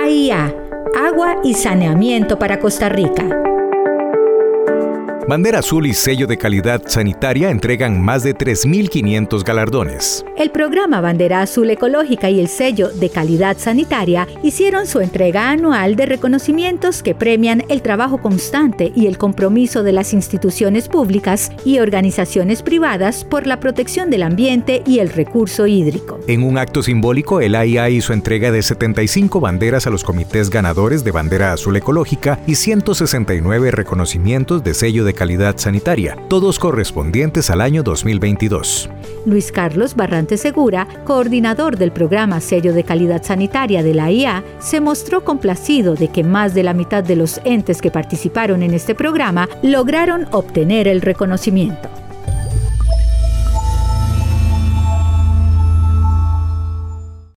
AIA, Agua y Saneamiento para Costa Rica. Bandera Azul y Sello de Calidad Sanitaria entregan más de 3.500 galardones. El programa Bandera Azul Ecológica y el Sello de Calidad Sanitaria hicieron su entrega anual de reconocimientos que premian el trabajo constante y el compromiso de las instituciones públicas y organizaciones privadas por la protección del ambiente y el recurso hídrico. En un acto simbólico, el AIA hizo entrega de 75 banderas a los comités ganadores de Bandera Azul Ecológica y 169 reconocimientos de Sello de Calidad Sanitaria, todos correspondientes al año 2022. Luis Carlos Barrante Segura, coordinador del programa Sello de Calidad Sanitaria de la AIA, se mostró complacido de que más de la mitad de los entes que participaron en este programa lograron obtener el reconocimiento.